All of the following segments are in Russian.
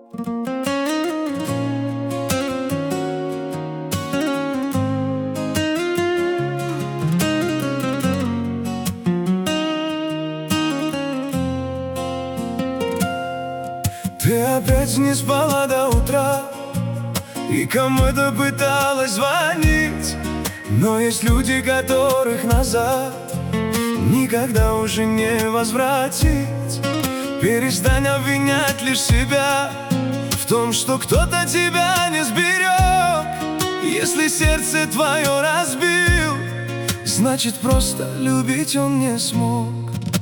Ты опять не спала до утра и кому-то пыталась звонить, но есть люди, которых назад никогда уже не возвратить. Перестань обвинять лишь себя в том, что кто-то тебя не сберег. Если сердце твое разбил, значит просто любить он не смог.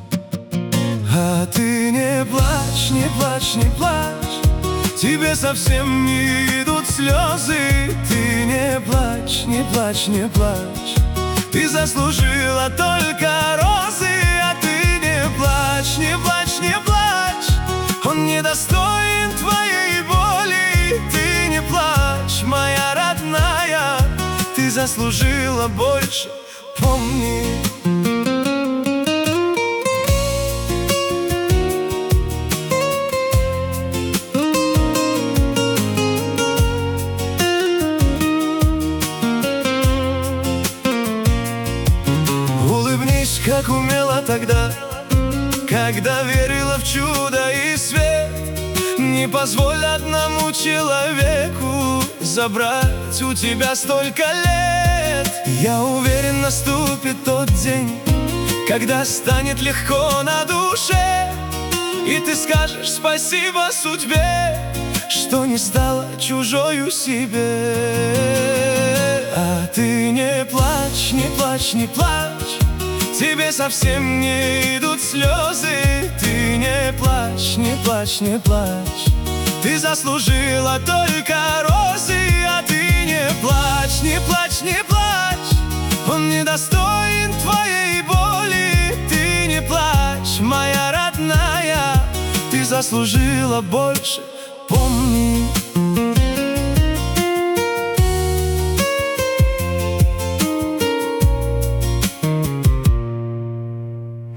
А ты не плачь, не плачь, не плачь, тебе совсем не идут слезы. Ты не плачь, не плачь, не плачь, ты заслужила только розы. А ты не плачь, не плачь, не плачь, он недостоин твоей боли. Ты не плачь, моя родная, ты заслужила больше, помни. Как умела тогда, когда верила в чудо и свет. Не позволь одному человеку забрать у тебя столько лет. Я уверен, наступит тот день, когда станет легко на душе, и ты скажешь спасибо судьбе, что не стала чужою себе. А ты не плачь, не плачь, не плачь, тебе совсем не идут слезы. Ты не плачь, не плачь, не плачь, ты заслужила только розы. А ты не плачь, не плачь, не плачь, он недостоин твоей боли. Ты не плачь, моя родная, ты заслужила больше,